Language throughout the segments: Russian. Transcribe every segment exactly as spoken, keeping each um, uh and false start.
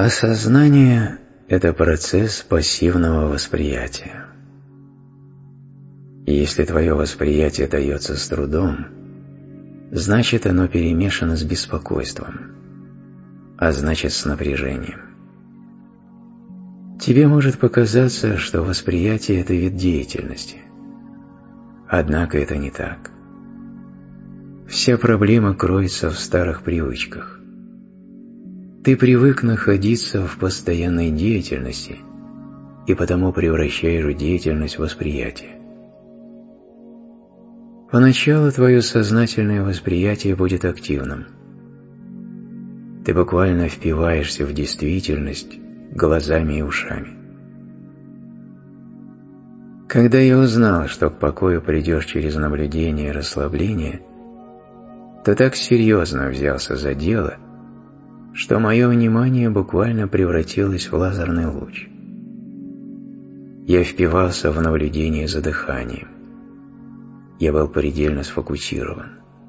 Осознание – это процесс пассивного восприятия. И если твое восприятие дается с трудом, значит оно перемешано с беспокойством, а значит с напряжением. Тебе может показаться, что восприятие – это вид деятельности. Однако это не так. Вся проблема кроется в старых привычках. Ты привык находиться в постоянной деятельности и потому превращаешь деятельность в восприятие. Поначалу твое сознательное восприятие будет активным. Ты буквально впиваешься в действительность глазами и ушами. Когда я узнал, что к покою придешь через наблюдение и расслабление, то так серьезно взялся за дело, что мое внимание буквально превратилось в лазерный луч. Я впивался в наблюдение за дыханием. Я был предельно сфокусирован.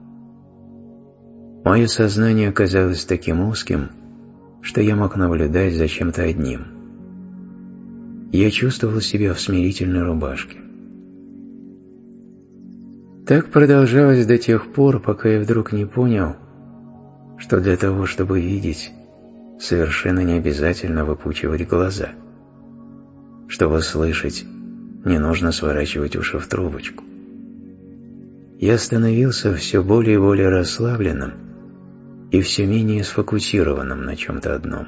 Мое сознание оказалось таким узким, что я мог наблюдать за чем-то одним. Я чувствовал себя в смирительной рубашке. Так продолжалось до тех пор, пока я вдруг не понял, что для того, чтобы видеть, совершенно не обязательно выпучивать глаза. Чтобы слышать, не нужно сворачивать уши в трубочку. Я становился все более и более расслабленным и все менее сфокусированным на чем-то одном.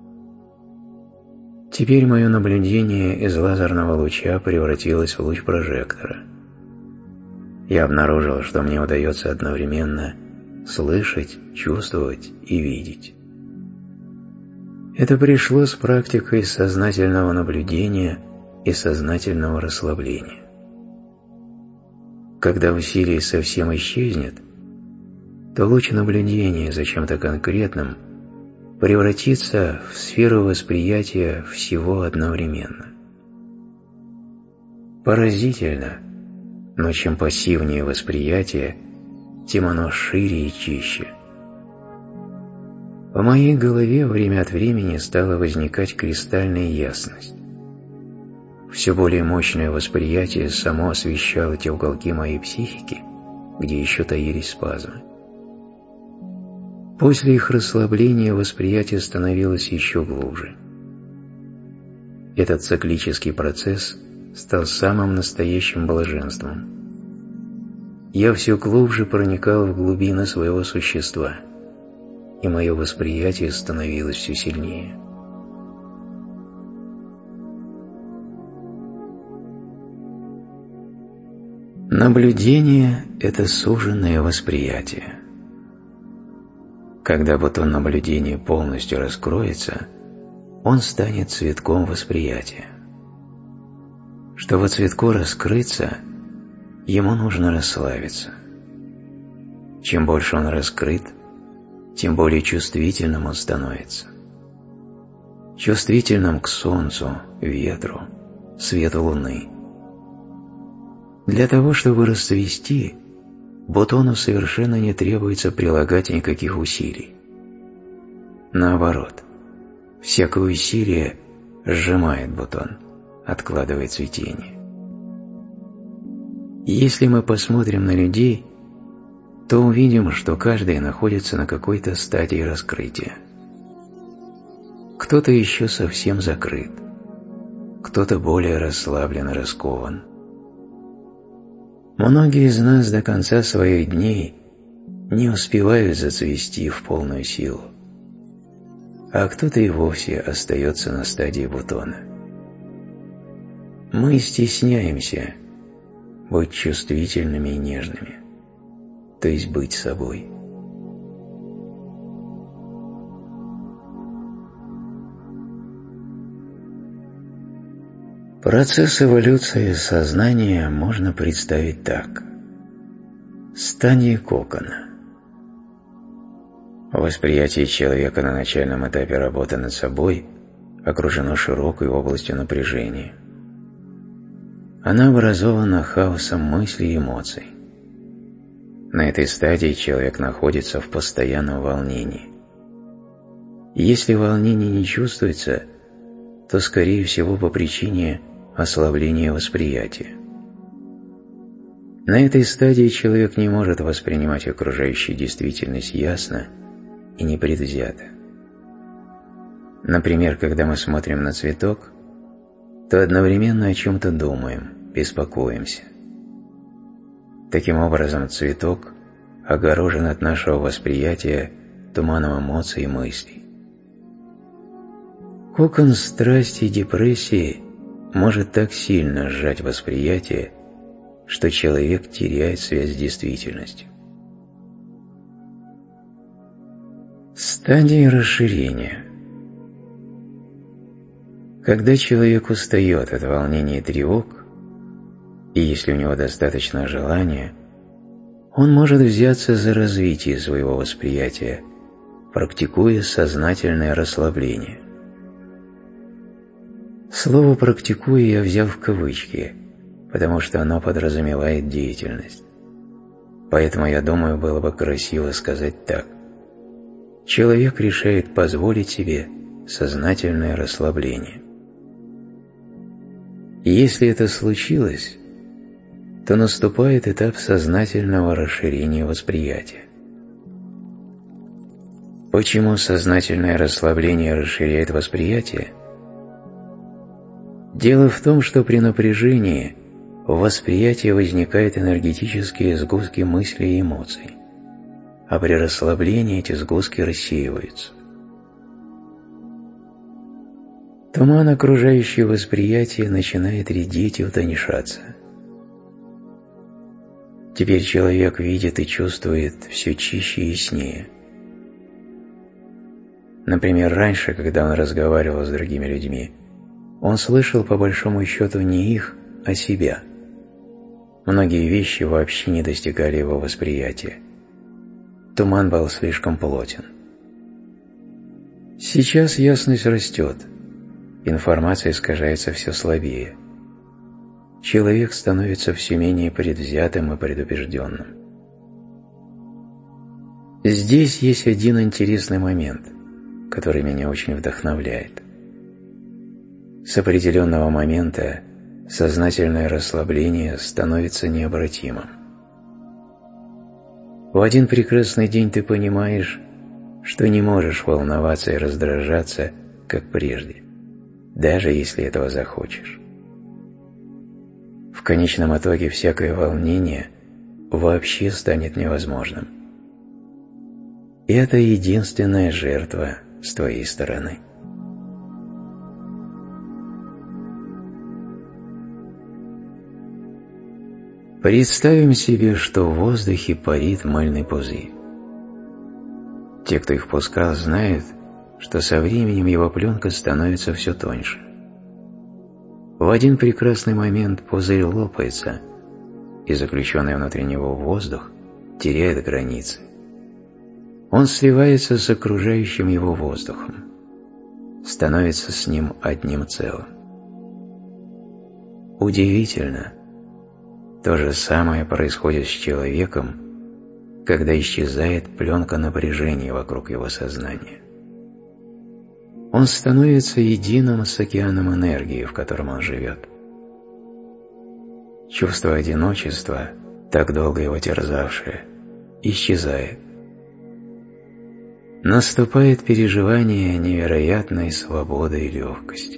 Теперь мое наблюдение из лазерного луча превратилось в луч прожектора. Я обнаружил, что мне удается одновременно слышать, чувствовать и видеть. Это пришло с практикой сознательного наблюдения и сознательного расслабления. Когда усилие совсем исчезнет, то луч наблюдения за чем-то конкретным превратится в сферу восприятия всего одновременно. Поразительно, но чем пассивнее восприятие, тем оно шире и чище. В моей голове время от времени стала возникать кристальная ясность. Все более мощное восприятие само освещало те уголки моей психики, где еще таились спазмы. После их расслабления восприятие становилось еще глубже. Этот циклический процесс стал самым настоящим блаженством. Я все глубже проникал в глубины своего существа, и мое восприятие становилось все сильнее. Наблюдение – это суженное восприятие. Когда бутон наблюдения полностью раскроется, он станет цветком восприятия. Чтобы цветку раскрыться, ему нужно расслабиться. Чем больше он раскрыт, тем более чувствительным он становится. Чувствительным к солнцу, ветру, свету луны. Для того, чтобы расцвести, бутону совершенно не требуется прилагать никаких усилий. Наоборот, всякое усилие сжимает бутон, откладывает цветение. Если мы посмотрим на людей, то увидим, что каждый находится на какой-то стадии раскрытия. Кто-то еще совсем закрыт, кто-то более расслаблен и раскован. Многие из нас до конца своих дней не успевают зацвести в полную силу, а кто-то и вовсе остается на стадии бутона. Мы стесняемся быть чувствительными и нежными, то есть быть собой. Процесс эволюции сознания можно представить так. Стадия кокона. Восприятие человека на начальном этапе работы над собой окружено широкой областью напряжения. Она образована хаосом мыслей и эмоций. На этой стадии человек находится в постоянном волнении. Если волнение не чувствуется, то, скорее всего, по причине ослабления восприятия. На этой стадии человек не может воспринимать окружающую действительность ясно и непредвзято. Например, когда мы смотрим на цветок, то одновременно о чем-то думаем, беспокоимся. Таким образом, цветок огорожен от нашего восприятия туманом эмоций и мыслей. Кокон страсти и депрессии может так сильно сжать восприятие, что человек теряет связь с действительностью. Стадии расширения. Когда человек устает от волнений и тревог, и если у него достаточно желания, он может взяться за развитие своего восприятия, практикуя сознательное расслабление. Слово «практикуя» я взял в кавычки, потому что оно подразумевает деятельность. Поэтому, я думаю, было бы красиво сказать так. Человек решает позволить себе сознательное расслабление. И если это случилось, то наступает этап сознательного расширения восприятия. Почему сознательное расслабление расширяет восприятие? Дело в том, что при напряжении в восприятии возникают энергетические сгустки мыслей и эмоций, а при расслаблении эти сгустки рассеиваются. Туман, окружающий восприятие, начинает редеть и утоньшаться. Теперь человек видит и чувствует все чище и яснее. Например, раньше, когда он разговаривал с другими людьми, он слышал по большому счету не их, а себя. Многие вещи вообще не достигали его восприятия. Туман был слишком плотен. Сейчас ясность растет, информация искажается все слабее. Человек становится все менее предвзятым и предубежденным. Здесь есть один интересный момент, который меня очень вдохновляет. С определенного момента сознательное расслабление становится необратимым. В один прекрасный день ты понимаешь, что не можешь волноваться и раздражаться, как прежде, даже если этого захочешь. В конечном итоге всякое волнение вообще станет невозможным. И это единственная жертва с твоей стороны. Представим себе, что в воздухе парит мыльный пузырь. Те, кто их пускал, знают, что со временем его пленка становится все тоньше. В один прекрасный момент пузырь лопается, и заключенный внутри него воздух теряет границы. Он сливается с окружающим его воздухом, становится с ним одним целым. Удивительно, то же самое происходит с человеком, когда исчезает пленка напряжения вокруг его сознания. Он становится единым с океаном энергии, в котором он живет. Чувство одиночества, так долго его терзавшее, исчезает. Наступает переживание невероятной свободы и легкости.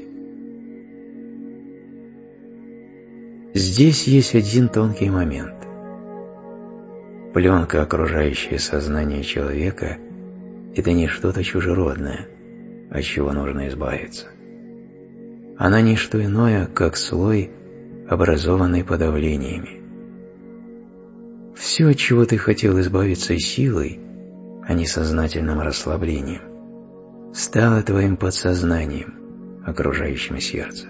Здесь есть один тонкий момент. Пленка, окружающая сознание человека, это не что-то чужеродное, от чего нужно избавиться. Она не что иное, как слой, образованный подавлениями. Все, от чего ты хотел избавиться силой, а не сознательным расслаблением, стало твоим подсознанием, окружающим сердце.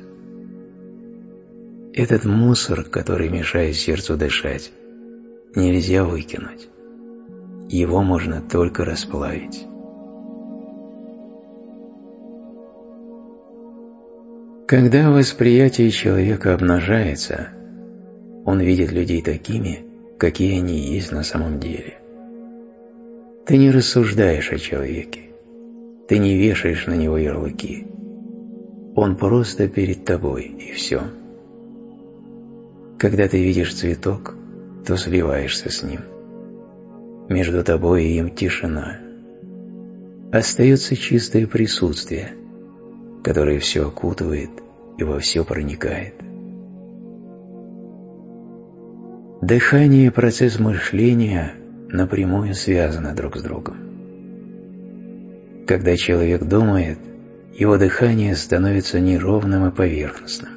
Этот мусор, который мешает сердцу дышать, нельзя выкинуть. Его можно только расплавить. Когда восприятие человека обнажается, он видит людей такими, какие они есть на самом деле. Ты не рассуждаешь о человеке. Ты не вешаешь на него ярлыки. Он просто перед тобой, и все. Когда ты видишь цветок, то сливаешься с ним. Между тобой и им тишина. Остается чистое присутствие, которое все окутывает и во все проникает. Дыхание и процесс мышления напрямую связаны друг с другом. Когда человек думает, его дыхание становится неровным и поверхностным.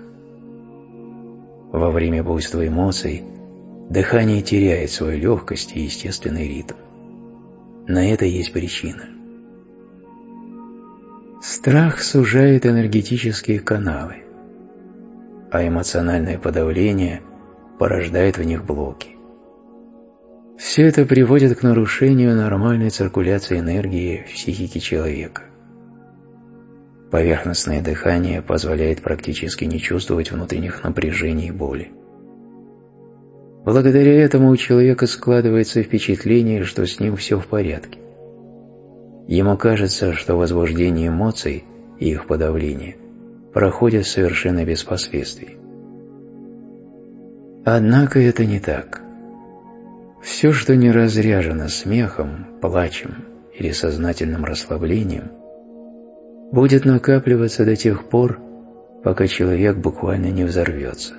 Во время буйства эмоций дыхание теряет свою легкость и естественный ритм. На это есть причина. Страх сужает энергетические каналы, а эмоциональное подавление порождает в них блоки. Все это приводит к нарушению нормальной циркуляции энергии в психике человека. Поверхностное дыхание позволяет практически не чувствовать внутренних напряжений и боли. Благодаря этому у человека складывается впечатление, что с ним все в порядке. Ему кажется, что возбуждение эмоций и их подавление проходят совершенно без последствий. Однако это не так. Все, что не разряжено смехом, плачем или сознательным расслаблением, будет накапливаться до тех пор, пока человек буквально не взорвется.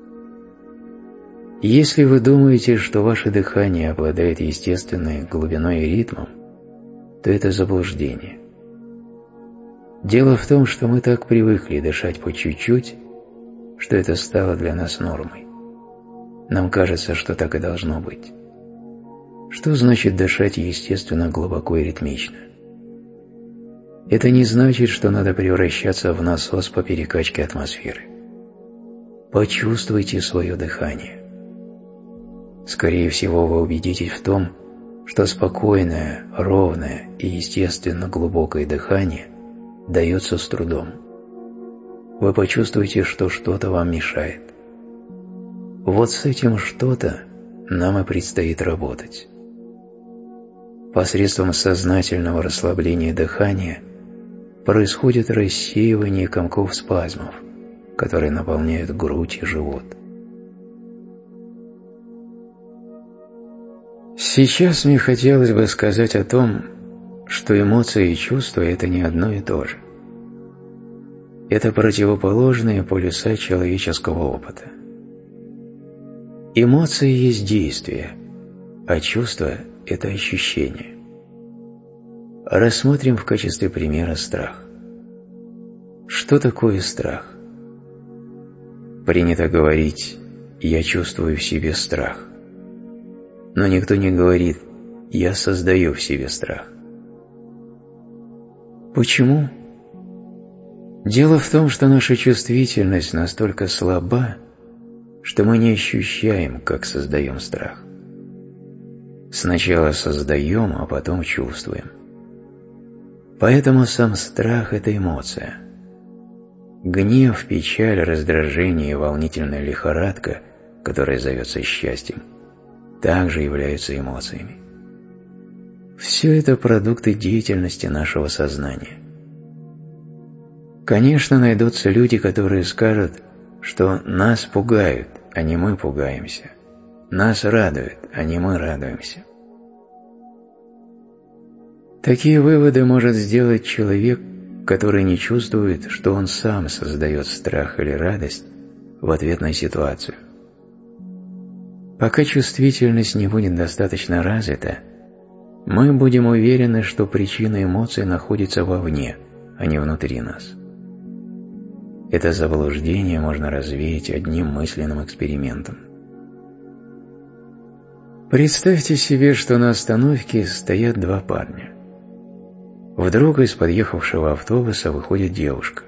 Если вы думаете, что ваше дыхание обладает естественной глубиной и ритмом, то это заблуждение. Дело в том, что мы так привыкли дышать по чуть-чуть, что это стало для нас нормой. Нам кажется, что так и должно быть. Что значит дышать естественно, глубоко и ритмично? Это не значит, что надо превращаться в насос по перекачке атмосферы. Почувствуйте свое дыхание. Скорее всего, вы убедитесь в том, что спокойное, ровное и естественно глубокое дыхание дается с трудом. Вы почувствуете, что что-то вам мешает. Вот с этим что-то нам и предстоит работать. Посредством сознательного расслабления дыхания происходит рассеивание комков спазмов, которые наполняют грудь и живот. Сейчас мне хотелось бы сказать о том, что эмоции и чувства – это не одно и то же. Это противоположные полюса человеческого опыта. Эмоции есть действие, а чувство – это ощущение. Рассмотрим в качестве примера страх. Что такое страх? Принято говорить «я чувствую в себе страх». Но никто не говорит «я создаю в себе страх». Почему? Дело в том, что наша чувствительность настолько слаба, что мы не ощущаем, как создаем страх. Сначала создаем, а потом чувствуем. Поэтому сам страх – это эмоция. Гнев, печаль, раздражение и волнительная лихорадка, которая зовется счастьем, также являются эмоциями. Все это продукты деятельности нашего сознания. Конечно, найдутся люди, которые скажут, что нас пугают, а не мы пугаемся. Нас радует, а не мы радуемся. Такие выводы может сделать человек, который не чувствует, что он сам создает страх или радость в ответ на ситуацию. Пока чувствительность не будет достаточно развита, мы будем уверены, что причина эмоций находится вовне, а не внутри нас. Это заблуждение можно развеять одним мысленным экспериментом. Представьте себе, что на остановке стоят два парня. Вдруг из подъехавшего автобуса выходит девушка.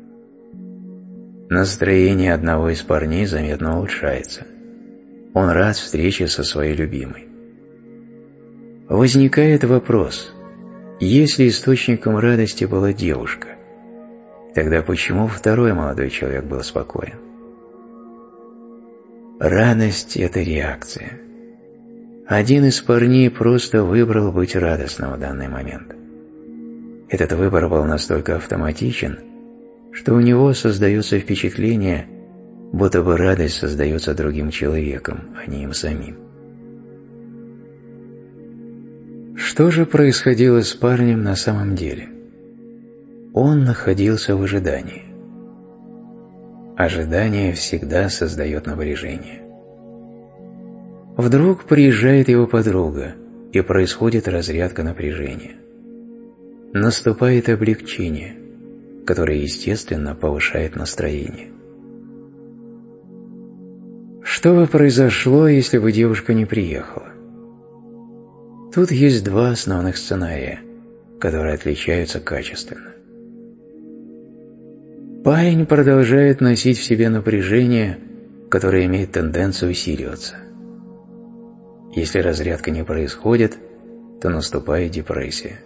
Настроение одного из парней заметно улучшается. Он рад встрече со своей любимой. Возникает вопрос, если источником радости была девушка, тогда почему второй молодой человек был спокоен? Радость – это реакция. Один из парней просто выбрал быть радостным в данный момент. Этот выбор был настолько автоматичен, что у него создается впечатление, будто бы радость создается другим человеком, а не им самим. Что же происходило с парнем на самом деле? Он находился в ожидании. Ожидание всегда создает напряжение. Вдруг приезжает его подруга, и происходит разрядка напряжения. Наступает облегчение, которое, естественно, повышает настроение. Что бы произошло, если бы девушка не приехала? Тут есть два основных сценария, которые отличаются качественно. Парень продолжает носить в себе напряжение, которое имеет тенденцию усиливаться. Если разрядка не происходит, то наступает депрессия.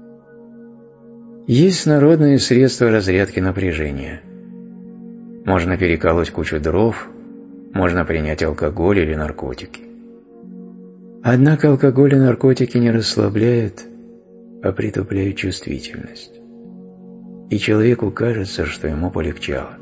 Есть народные средства разрядки напряжения. Можно переколоть кучу дров, можно принять алкоголь или наркотики. Однако алкоголь и наркотики не расслабляют, а притупляют чувствительность. И человеку кажется, что ему полегчало.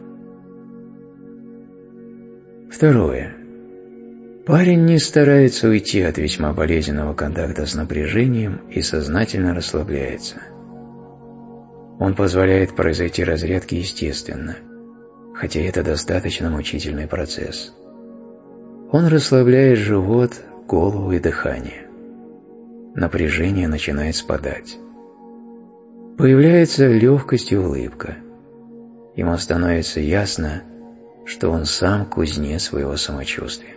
Второе. Парень не старается уйти от весьма болезненного контакта с напряжением и сознательно расслабляется. Он позволяет произойти разрядке естественно, хотя это достаточно мучительный процесс. Он расслабляет живот, голову и дыхание. Напряжение начинает спадать. Появляется легкость и улыбка. Ему становится ясно, что он сам кузнец своего самочувствия.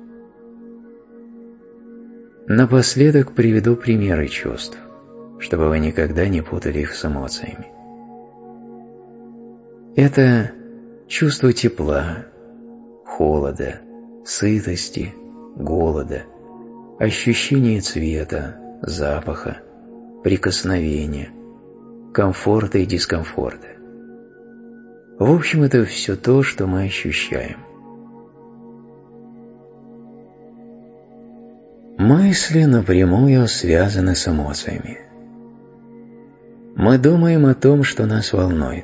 Напоследок приведу примеры чувств, чтобы вы никогда не путали их с эмоциями. Это чувство тепла, холода, сытости, голода, ощущение цвета, запаха, прикосновения, комфорта и дискомфорта. В общем, это все то, что мы ощущаем. Мысли напрямую связаны с эмоциями. Мы думаем о том, что нас волнует.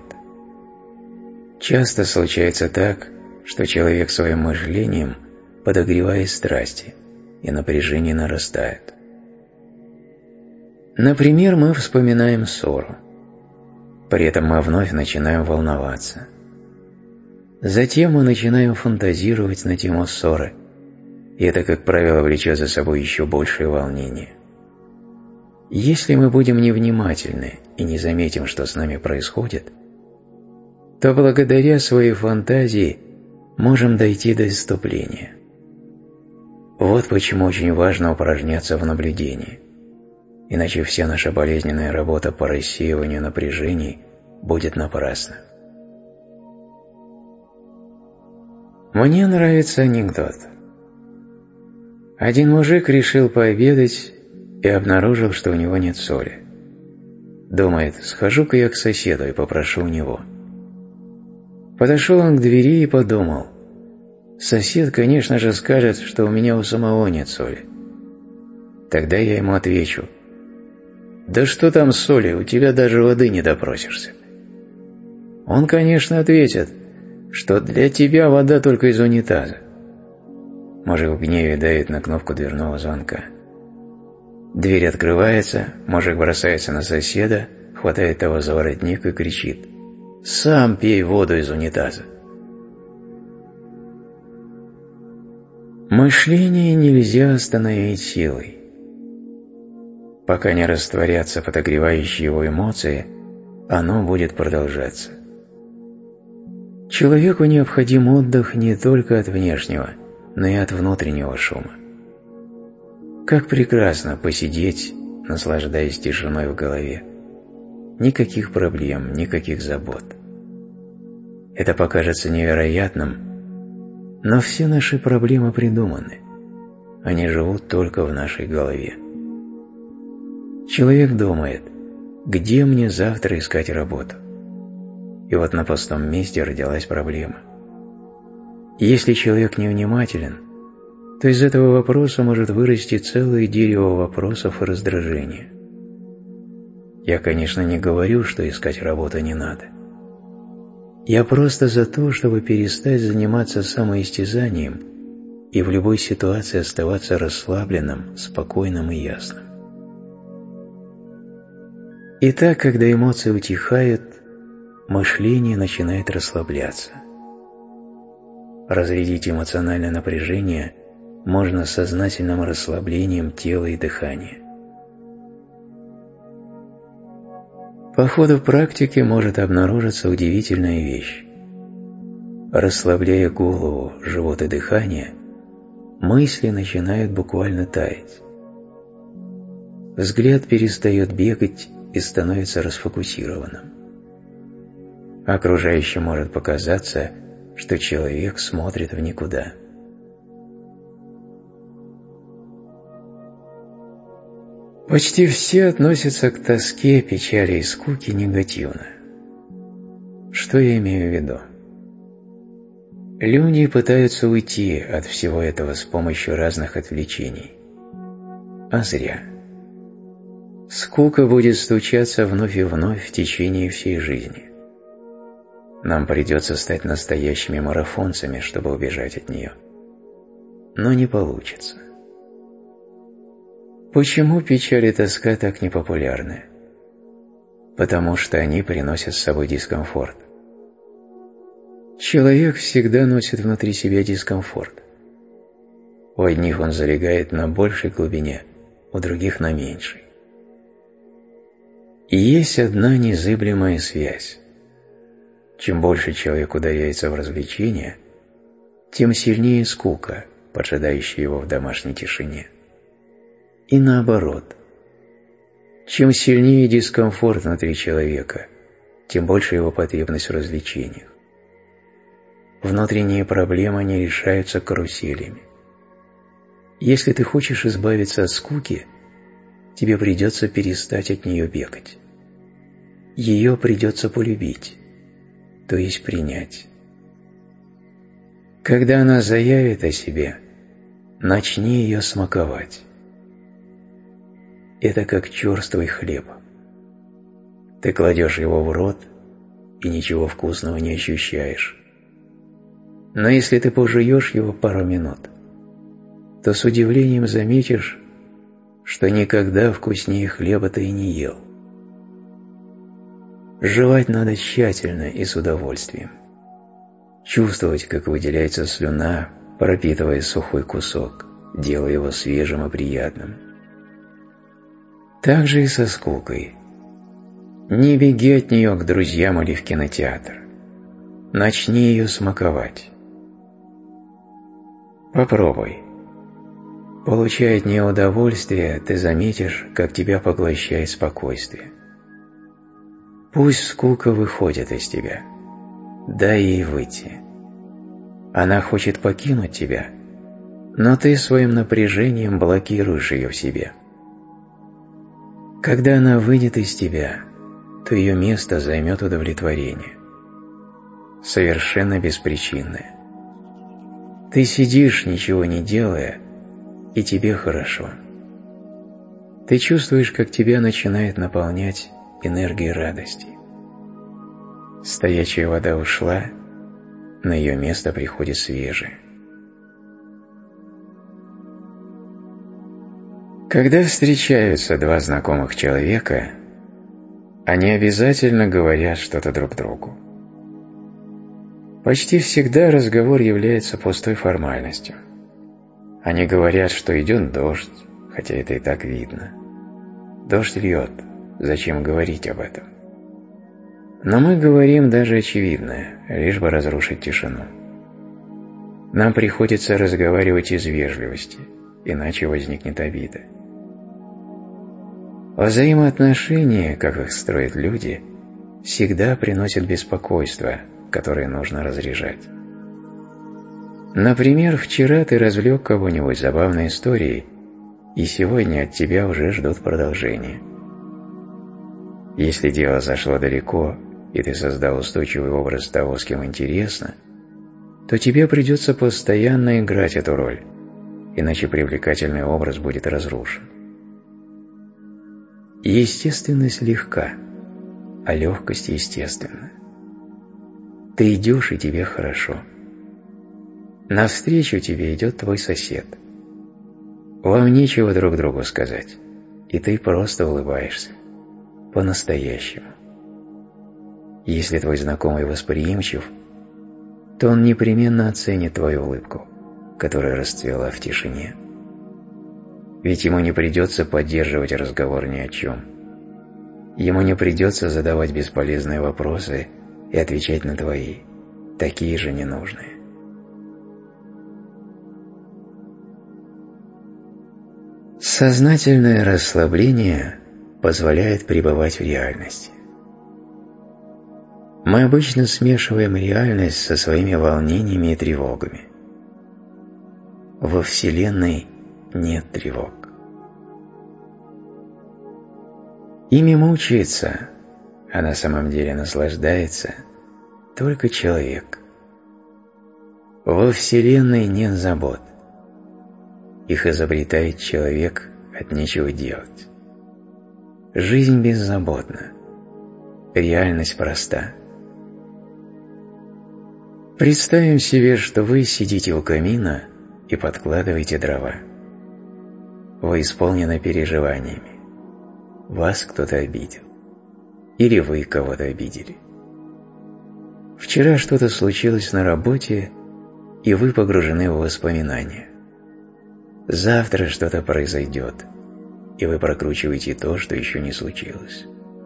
Часто случается так, что человек своим мышлением подогревает страсти, и напряжение нарастает. Например, мы вспоминаем ссору. При этом мы вновь начинаем волноваться. Затем мы начинаем фантазировать на тему ссоры, и это, как правило, влечет за собой еще большее волнение. Если мы будем невнимательны и не заметим, что с нами происходит, то благодаря своей фантазии можем дойти до исступления. Вот почему очень важно упражняться в наблюдении, иначе вся наша болезненная работа по рассеиванию напряжений будет напрасна. Мне нравится анекдот. Один мужик решил пообедать и обнаружил, что у него нет соли. Думает, схожу-ка я к соседу и попрошу у него. Подошел он к двери и подумал, сосед, конечно же, скажет, что у меня у самого нет соли. Тогда я ему отвечу, да что там соли, у тебя даже воды не допросишься. Он, конечно, ответит, что для тебя вода только из унитаза. Мужик в гневе давит на кнопку дверного звонка. Дверь открывается, мужик бросается на соседа, хватает того за воротник и кричит: «Сам пей воду из унитаза». Мышление нельзя остановить силой. Пока не растворятся подогревающие его эмоции, оно будет продолжаться. Человеку необходим отдых не только от внешнего, но и от внутреннего шума. Как прекрасно посидеть, наслаждаясь тишиной в голове. Никаких проблем, никаких забот. Это покажется невероятным, но все наши проблемы придуманы. Они живут только в нашей голове. Человек думает, где мне завтра искать работу? И вот на пустом месте родилась проблема. Если человек невнимателен, то из этого вопроса может вырасти целое дерево вопросов и раздражения. Я, конечно, не говорю, что искать работу не надо. Я просто за то, чтобы перестать заниматься самоистязанием и в любой ситуации оставаться расслабленным, спокойным и ясным. Итак, когда эмоции утихают, мышление начинает расслабляться. Разрядить эмоциональное напряжение можно сознательным расслаблением тела и дыхания. По ходу практики может обнаружиться удивительная вещь. Расслабляя голову, живот и дыхание, мысли начинают буквально таять. Взгляд перестает бегать и становится расфокусированным. Окружающим может показаться, что человек смотрит в никуда. Почти все относятся к тоске, печали и скуке негативно. Что я имею в виду? Люди пытаются уйти от всего этого с помощью разных отвлечений. А зря. Скука будет стучаться вновь и вновь в течение всей жизни. Нам придется стать настоящими марафонцами, чтобы убежать от нее. Но не получится. Почему печаль и тоска так непопулярны? Потому что они приносят с собой дискомфорт. Человек всегда носит внутри себя дискомфорт. У одних он залегает на большей глубине, у других на меньшей. И есть одна незыблемая связь. Чем больше человек ударяется в развлечения, тем сильнее скука, поджидающая его в домашней тишине. И наоборот. Чем сильнее дискомфорт внутри человека, тем больше его потребность в развлечениях. Внутренние проблемы не решаются каруселями. Если ты хочешь избавиться от скуки, тебе придется перестать от нее бегать. Ее придется полюбить, то есть принять. Когда она заявит о себе, начни ее смаковать. Это как черствый хлеб. Ты кладешь его в рот и ничего вкусного не ощущаешь. Но если ты пожуешь его пару минут, то с удивлением заметишь, что никогда вкуснее хлеба ты и не ел. Жевать надо тщательно и с удовольствием. Чувствовать, как выделяется слюна, пропитывая сухой кусок, делая его свежим и приятным. Так же и со скукой. Не беги от нее к друзьям или в кинотеатр. Начни ее смаковать. Попробуй. Получая от нее удовольствие, ты заметишь, как тебя поглощает спокойствие. Пусть скука выходит из тебя. Дай ей выйти. Она хочет покинуть тебя, но ты своим напряжением блокируешь ее в себе. Когда она выйдет из тебя, то ее место займет удовлетворение. Совершенно беспричинное. Ты сидишь, ничего не делая, и тебе хорошо. Ты чувствуешь, как тебя начинает наполнять энергией радости. Стоячая вода ушла, на ее место приходит свежая. Когда встречаются два знакомых человека, они обязательно говорят что-то друг другу. Почти всегда разговор является пустой формальностью. Они говорят, что идет дождь, хотя это и так видно. Дождь льет, зачем говорить об этом? Но мы говорим даже очевидное, лишь бы разрушить тишину. Нам приходится разговаривать из вежливости, иначе возникнет обида. Взаимоотношения, как их строят люди, всегда приносят беспокойство, которое нужно разряжать. Например, вчера ты развлек кого-нибудь забавной историей, и сегодня от тебя уже ждут продолжения. Если дело зашло далеко, и ты создал устойчивый образ того, с кем интересно, то тебе придется постоянно играть эту роль, иначе привлекательный образ будет разрушен. Естественность легка, а легкость естественна. Ты идешь, и тебе хорошо. Навстречу тебе идет твой сосед. Вам нечего друг другу сказать, и ты просто улыбаешься. По-настоящему. Если твой знакомый восприимчив, то он непременно оценит твою улыбку, которая расцвела в тишине. Ведь ему не придется поддерживать разговор ни о чем. Ему не придется задавать бесполезные вопросы и отвечать на твои, такие же ненужные. Сознательное расслабление позволяет пребывать в реальности. Мы обычно смешиваем реальность со своими волнениями и тревогами. Во Вселенной нет тревог. Ими мучается, а на самом деле наслаждается только человек. Во Вселенной нет забот. Их изобретает человек от нечего делать. Жизнь беззаботна. Реальность проста. Представим себе, что вы сидите у камина и подкладываете дрова. Вы исполнены переживаниями. Вас кто-то обидел. Или вы кого-то обидели. Вчера что-то случилось на работе, и вы погружены в воспоминания. Завтра что-то произойдет, и вы прокручиваете то, что еще не случилось.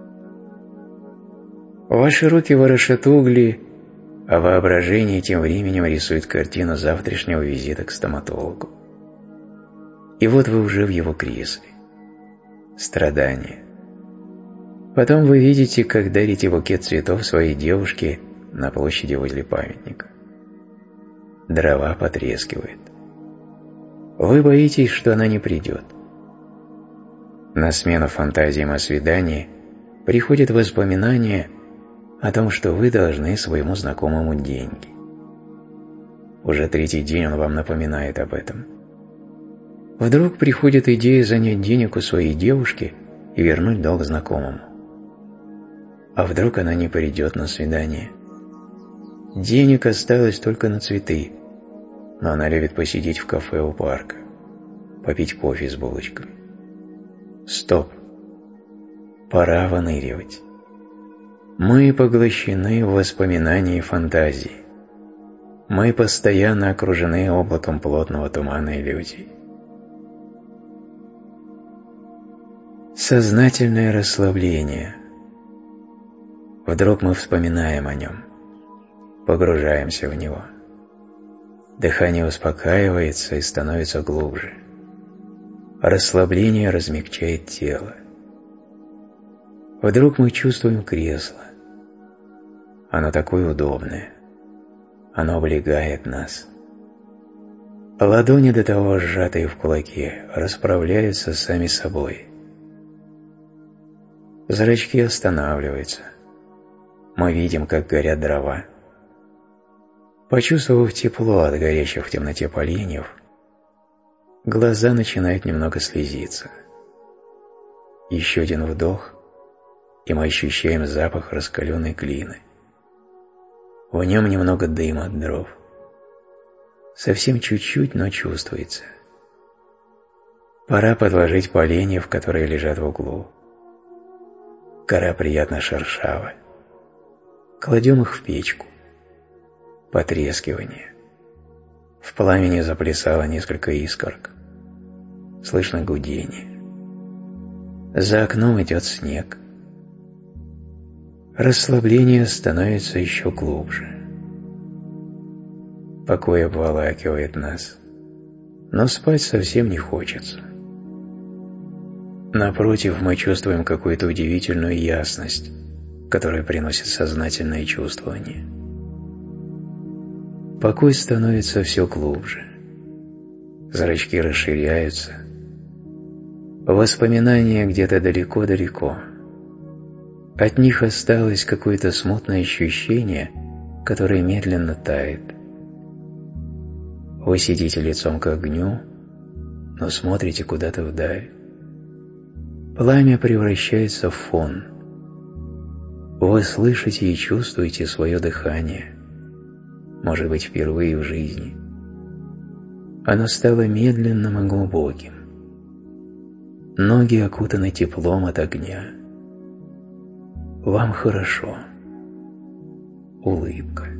Ваши руки ворошат угли, а воображение тем временем рисует картину завтрашнего визита к стоматологу. И вот вы уже в его кресле. Страдания. Потом вы видите, как дарите букет цветов своей девушке на площади возле памятника. Дрова потрескивают. Вы боитесь, что она не придет. На смену фантазиям о свидании приходит воспоминание о том, что вы должны своему знакомому деньги. Уже третий день он вам напоминает об этом. Вдруг приходит идея занять денег у своей девушки и вернуть долг знакомому. А вдруг она не придет на свидание? Денег осталось только на цветы, но она любит посидеть в кафе у парка, попить кофе с булочками. Стоп. Пора выныривать. Мы поглощены в воспоминания и фантазии. Мы постоянно окружены облаком плотного тумана иллюзий. Сознательное расслабление. Вдруг мы вспоминаем о нем, погружаемся в него. Дыхание успокаивается и становится глубже. Расслабление размягчает тело. Вдруг мы чувствуем кресло. Оно такое удобное. Оно облегает нас. Ладони, до того сжатые в кулаки, расправляются сами собой. Зрачки останавливаются. Мы видим, как горят дрова. Почувствовав тепло от горящих в темноте поленьев, глаза начинают немного слезиться. Еще один вдох, и мы ощущаем запах раскаленной глины. В нем немного дыма от дров. Совсем чуть-чуть, но чувствуется. Пора подложить поленьев, которые лежат в углу. Кора приятно шершава. Кладем их в печку. Потрескивание. В пламени заплясало несколько искорок. Слышно гудение. За окном идет снег. Расслабление становится еще глубже. Покой обволакивает нас, но спать совсем не хочется. Напротив, мы чувствуем какую-то удивительную ясность, которая приносит сознательное чувствование. Покой становится все глубже. Зрачки расширяются. Воспоминания где-то далеко-далеко. От них осталось какое-то смутное ощущение, которое медленно тает. Вы сидите лицом к огню, но смотрите куда-то вдаль. Пламя превращается в фон. Вы слышите и чувствуете свое дыхание, может быть, впервые в жизни. Оно стало медленным и глубоким. Ноги окутаны теплом от огня. Вам хорошо. Улыбка.